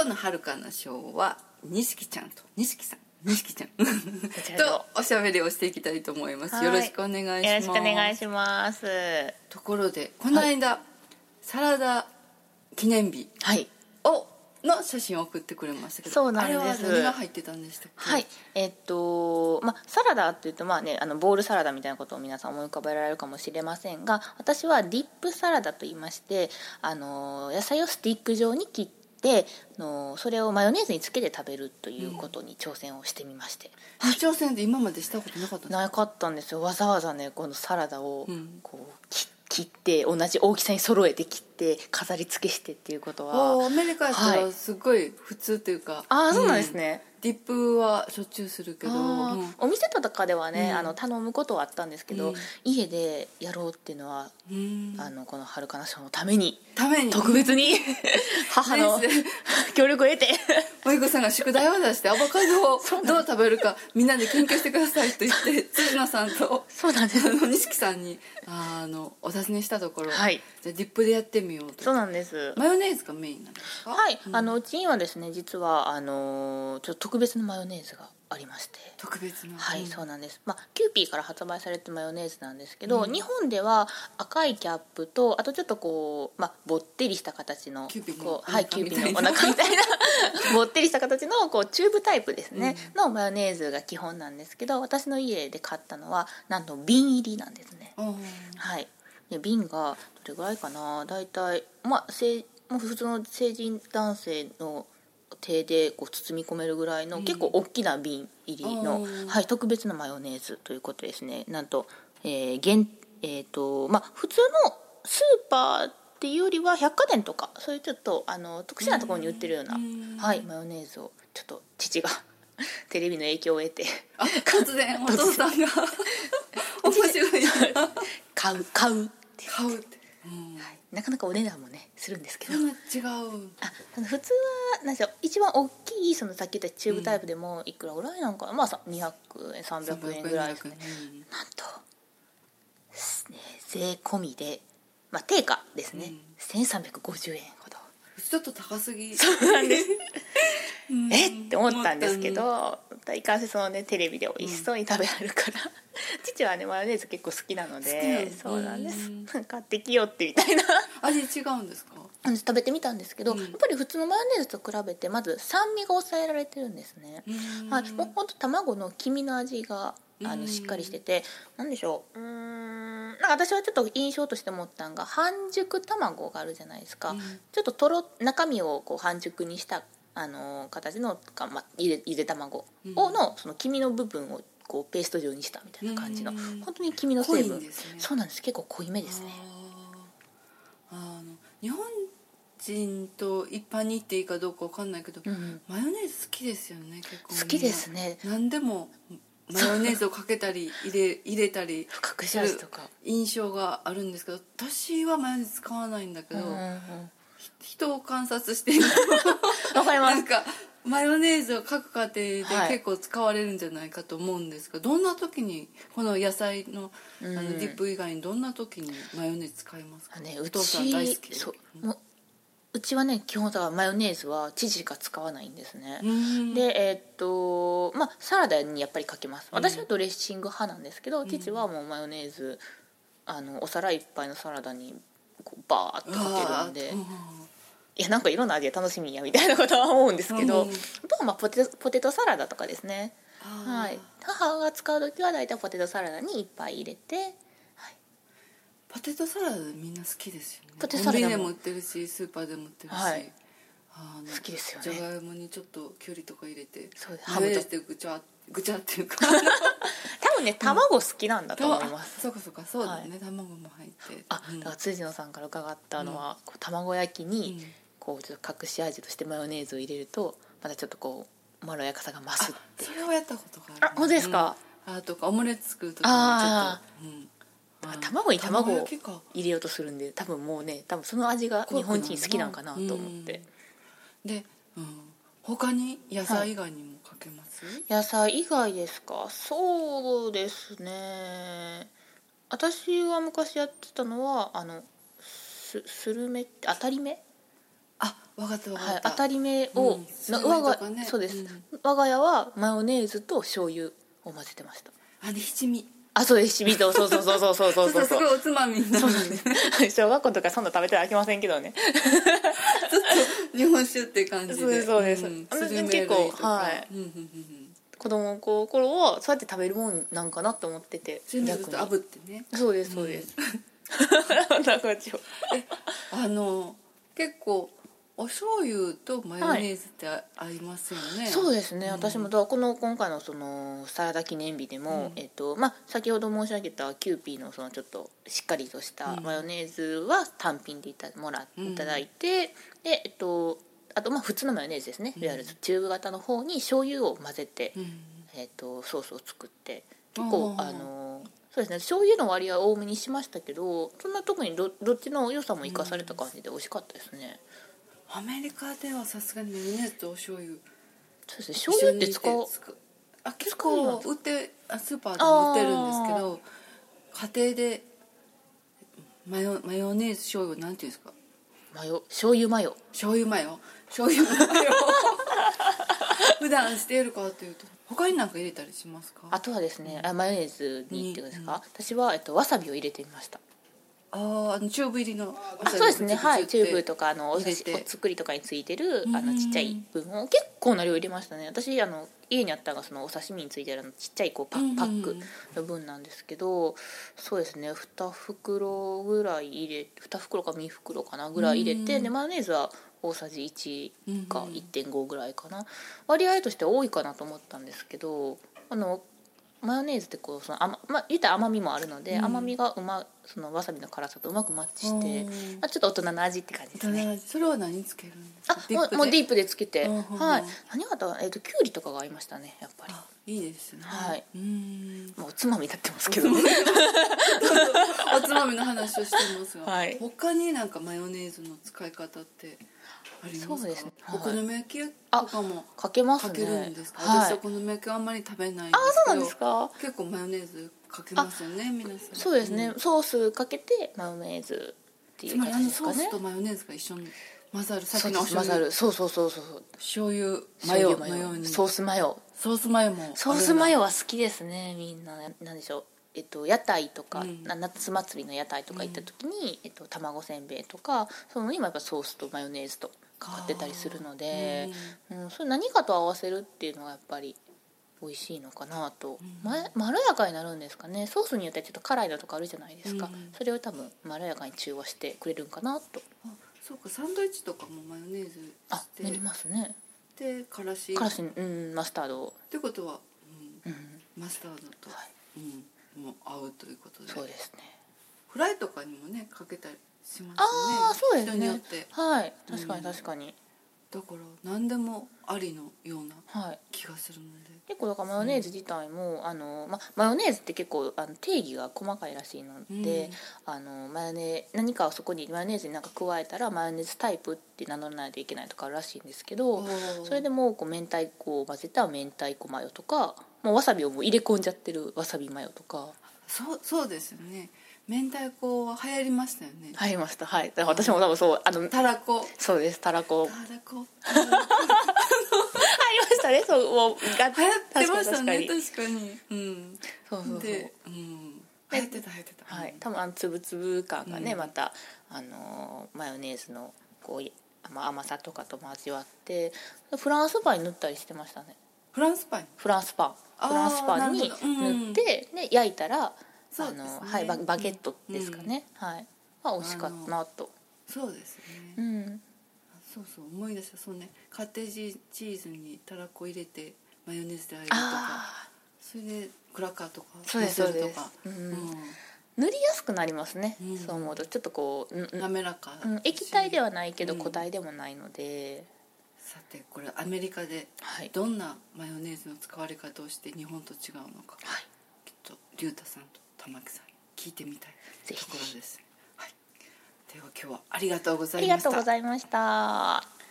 今日の遥かなショーは錦ちゃんと錦ちゃんとおしゃべりをしていきたいと思います。よろしくお願いします。 よろしくお願いします。 ところでこの間、サラダ記念日の写真を送ってくれましたけど、 そうなんです。 あれは何が入ってたんでしたっけ？ はい、サラダっていうとボールサラダみたいなことを皆さん思い浮かべられるかもしれませんが、私はディップサラダと言いまして、野菜をスティック状に切ってそれをマヨネーズにつけて食べるということに挑戦をしてみまして、 挑戦って今までしたことなかったんですか？ なかったんですよ。わざわざねこのサラダをこう切って同じ大きさに揃えて切って飾り付けしてっていうことはアメリカやったらすごい普通というか、 そうなんですね。 ディップはしょっちゅうするけど、 お店とかではね、頼むことはあったんですけど、家でやろうっていうのは、この遥かなショーのために特別に母の協力を得て萌子さんが宿題を出してアボカドをどう食べるかみんなで研究してくださいと言って辻野さんとそうなんです錦さんにお尋ねしたところ、じゃあディップでやってみようと。 そうなんです。 マヨネーズがメインなんですか？ はい、うちにはですね実はちょっと特別なマヨネーズがありまして。 特別な、 はい、そうなんです。キューピーから発売されてるマヨネーズなんですけど、日本では赤いキャップとあとちょっとこう、ぼってりした形のキューピーのお腹みたいなぼってりした形のこうチューブタイプですね、のマヨネーズが基本なんですけど、私の家で買ったのはなんと瓶入りなんですね。はい、で瓶がどれぐらいかな、だいたい普通の成人男性の手でこう包み込めるぐらいの結構大きな瓶入りの、特別なマヨネーズということですね。なんと、普通のスーパーっていうよりは百貨店とかそういうちょっと特殊なところに売ってるような、マヨネーズをちょっと父がテレビの影響を得て突然お父さんが面白い買うってなかなかお値段もねするんですけど、 そんな違う。 普通はなんでしょう、一番大きいそのさっき言ったチューブタイプでもいくらぐらいなんかな、200円300円ぐらいですね。なんと、税込みで定価ですね、1350円ほど。 ちょっと高すぎ。 そうなんですって思ったんですけど、いかんせんそのねテレビで美味しそうに食べられるから父はねマヨネーズ結構好きなので、そうなんです、買ってきよってみたいな。 味違うんですか？ 食べてみたんですけど、やっぱり普通のマヨネーズと比べてまず酸味が抑えられてるんですね。もうほんと卵の黄身の味がしっかりしてて、なんでしょう、なんか私はちょっと印象として思ったのが半熟卵があるじゃないですか、ちょっと中身をこう半熟にした形のゆで卵のその黄身の部分をこうペースト状にしたみたいな感じの、本当に黄身の成分、そうなんです、結構濃いめですね。 日本人と一般に言っていいかどうか分かんないけど、マヨネーズ好きですよね。結構好きですね。 何でもマヨネーズをかけたり入れたり隠し味とか印象があるんですけど、私はマヨネーズ使わないんだけど、人を観察しているとわかります。 なんかマヨネーズを各家庭で結構使われるんじゃないかと思うんですが、どんな時にこの野菜のディップ以外にどんな時にマヨネーズ使いますか？お父さん大好きで。 うちはね基本はマヨネーズは父しか使わないんですね。でサラダにやっぱりかけます。私はドレッシング派なんですけど、父はもうマヨネーズお皿いっぱいのサラダにこうバーッとかけるんで、いやなんかいろんな味が楽しみやみたいなことは思うんですけど、あとはポテトサラダとかですね。母が使う時はだいたいポテトサラダにいっぱい入れて、 ポテトサラダみんな好きですよね。 ポテトサラダもコンビニでも売ってるしスーパーでも売ってるし、 好きですよね。 じゃがいもにちょっときゅうりとか入れてハムとしてぐちゃっていうか多分ね卵好きなんだと思います。 そうだね、卵も入って。 だから辻野さんから伺ったのは、卵焼きにこうちょっと隠し味としてマヨネーズを入れるとまたちょっとこうまろやかさが増すって。 それをやったことがある。 本当ですか？ とかオムレツ作るときにちょっと卵に卵を入れようとするんで、多分その味が日本人好きなんかなと思って。 で、他に野菜以外にもかけます？ 野菜以外ですか？そうですね、私が昔やってたのはスルメ当たり目あ、分かった分かはい、 った、 当たり目を、我がね、 そうです、我が家はマヨネーズと醤油を混ぜてました。 七味、 そうです、七味と、そうそうすごいおつまみになる小学校とかそんな食べてはきませんけどねちょっと日本酒って感じで、 そうです、結構はい、 子供の頃はそうやって食べるもんなんかなと思ってて、 逆に炙ってね、 そうですそうです、 結構お醤油とマヨネーズって合いますよね、 そうですね、私も今回のそのサラダ記念日でも、先ほど申し上げたキューピーのそのちょっとしっかりとしたマヨネーズは単品でいただいて、であと普通のマヨネーズですね、いわゆるチューブ型の方に醤油を混ぜて、ソースを作って、結構そうですね、醤油の割合多めにしましたけど、そんな特にどっちの良さも生かされた感じで美味しかったですね。 アメリカではさすがにマヨネーズとお醤油、 そうですね、醤油って使う結構スーパーでも売ってるんですけど、家庭でマヨネーズ醤油なんていうんですか、 醤油マヨ普段しているかというと、他に何か入れたりしますか？ あとはですね、マヨネーズにっていうんですか、私はわさびを入れてみました。 チューブ入りのそうですね、はい、チューブとかお作りとかについてるちっちゃい部分を結構な量入れましたね。私家にあったのがそのお刺身についてるちっちゃいパックの分なんですけど、そうですね、2袋ぐらい2袋か3袋かなぐらい入れて、でマヨネーズは大さじ1か 1.5 ぐらいかな、割合として多いかなと思ったんですけど、マヨネーズって言ったら甘みもあるので、甘みがそのわさびの辛さとうまくマッチして、ちょっと大人の味って感じですね。 それは何つけるんですか？ もうディープでつけて、はい。何があったか、きゅうりとかが合いましたね、やっぱり。 いいですね。 はい。もうおつまみになってますけどね。 おつまみの話をしてますが、 はい、 他になんかマヨネーズの使い方ってありますか？ そうですね、 お好み焼きとかもかけますね。 かけるんですか？私お好み焼きはあんまり食べないんですけど、 そうなんですか？ 結構マヨネーズかけますよね、皆さん。 そうですね、ソースかけてマヨネーズっていう感じですかね。 ソースとマヨネーズが一緒に混ざる、 さっきの混ざる、そう醤油マヨのようにソースマヨは好きですね、みんな。なんでしょう、屋台とか、夏祭りの屋台とか行った時に、卵せんべいとかそのにもやっぱソースとマヨネーズとかかってたりするので、それ何かと合わせるっていうのがやっぱり美味しいのかなと、まろやかになるんですかね。ソースによってはちょっと辛いのとかあるじゃないですか、それを多分まろやかに中和してくれるんかなと。 そうか、サンドイッチとかもマヨネーズして塗りますね。 でからし、 マスタードってことは、マスタードと、もう合うということで。 そうですね。 フライとかにもねかけたりしますね。 そうですね、 人によって、 はい、確かに、 だから何でもありのような気がするので、 結構だからマヨネーズ自体も、マヨネーズって結構定義が細かいらしいので、何かをそこにマヨネーズに何か加えたらマヨネーズタイプって名乗らないといけないとかあるらしいんですけど、それでも明太子を混ぜた明太子マヨとか、もうわさびをもう入れ込んじゃってるわさびマヨとか。 そうですよね。明太子は流行りましたよね。 流行りました、はい。だから私も多分そうたらこ、 そうです、たらこ入りましたね。そう、もう流行ってましたね、確かに。 そうで、流行ってた。 はい、多分つぶつぶ感がね、またマヨネーズのこう甘さとかとも味わって、フランスパンに塗ったりしてましたね。 フランスパンに塗って、で焼いたら、はい、バゲットですかね、はい、美味しかったなと。 そうですね、そう思い出した。そうね、カッテージチーズにたらこ入れてマヨネーズで和えるとか、それでクラッカーとかそうです塗りやすくなりますね、そう思うと。ちょっとこう滑らか、 液体ではないけど固体でもないので。 さて、これアメリカでどんなマヨネーズの使われ方をして日本と違うのか、きっと龍太さんと玉木さんに聞いてみたいところです。では今日はありがとうございました。 ありがとうございました。